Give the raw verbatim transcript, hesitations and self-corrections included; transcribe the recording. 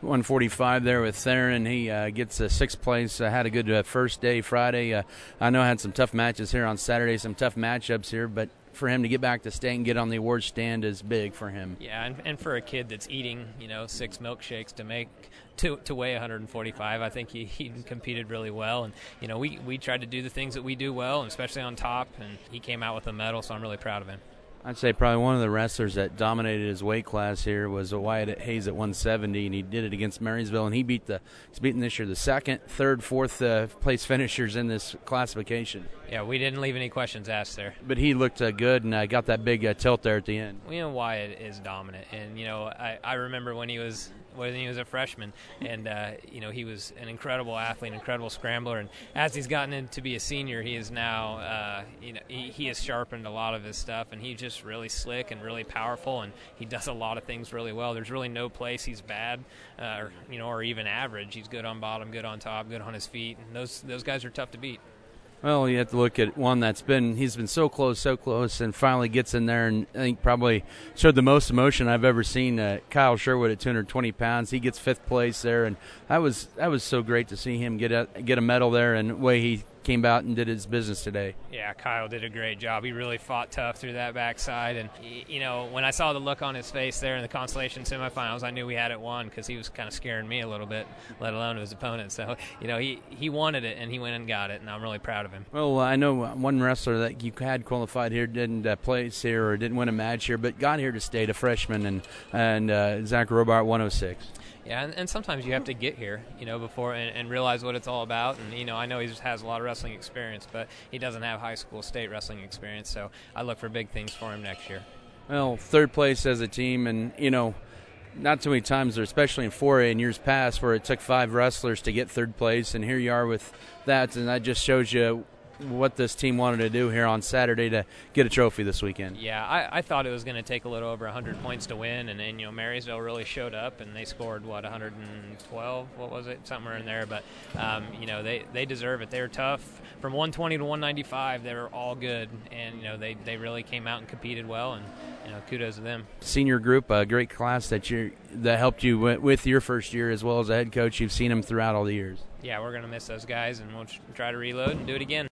one forty-five there with Theron. He uh, gets a sixth place. Uh, had a good uh, first day Friday. Uh, I know I had some tough matches here on Saturday, some tough matchups here, but for him to get back to state and get on the award stand is big for him. Yeah, and, and for a kid that's eating, you know, six milkshakes to make to to weigh one forty-five, I think he, he competed really well. And you know, we we tried to do the things that we do well, and especially on top. And he came out with a medal, so I'm really proud of him. I'd say probably one of the wrestlers that dominated his weight class here was Wyatt Hayes at one seventy, and he did it against Marysville, and he beat the he's beaten this year the second, third, fourth uh, place finishers in this classification. Yeah, we didn't leave any questions asked there. But he looked uh, good and uh, got that big uh, tilt there at the end. You know, Wyatt is dominant, and you know, I, I remember when he was when he was a freshman, and uh, you know, he was an incredible athlete, an incredible scrambler, and as he's gotten in to be a senior, he is now uh, you know he, he has sharpened a lot of his stuff, and he's just really slick and really powerful, and he does a lot of things really well. There's really no place he's bad, uh, or you know, or even average. He's good on bottom, good on top, good on his feet, and those those guys are tough to beat. Well, you have to look at one that's been, he's been so close, so close, and finally gets in there, and I think probably showed the most emotion I've ever seen. Uh, Kyle Sherwood at two hundred twenty pounds, he gets fifth place there, and that was that was so great to see him get a, get a medal there, and the way he came out and did his business today. Yeah, Kyle did a great job. He really fought tough through that backside, and you know, when I saw the look on his face there in the consolation semifinals, I knew we had it won, because he was kind of scaring me a little bit, let alone his opponent. So you know, he he wanted it, and he went and got it, and I'm really proud of him. Well, I know one wrestler that you had qualified here didn't uh, place here or didn't win a match here, but got here to state, a freshman, and and uh, Zach Robart one oh six. Yeah, and, and sometimes you have to get here, you know, before and, and realize what it's all about. And, you know, I know he has a lot of wrestling experience, but he doesn't have high school state wrestling experience, so I look for big things for him next year. Well, third place as a team, and, you know, not too many times, especially in four A in years past, where it took five wrestlers to get third place, and here you are with that, and that just shows you what this team wanted to do here on Saturday to get a trophy this weekend. Yeah, I, I thought it was going to take a little over one hundred points to win, and then, you know, Marysville really showed up, and they scored, what, one hundred twelve? What was it? Somewhere in there. But, um, you know, they, they deserve it. They were tough. From one twenty to one ninety-five, they were all good, and, you know, they, they really came out and competed well, and, you know, kudos to them. Senior group, a great class that you that helped you with your first year as well as a head coach. You've seen them throughout all the years. Yeah, we're going to miss those guys, and we'll try to reload and do it again.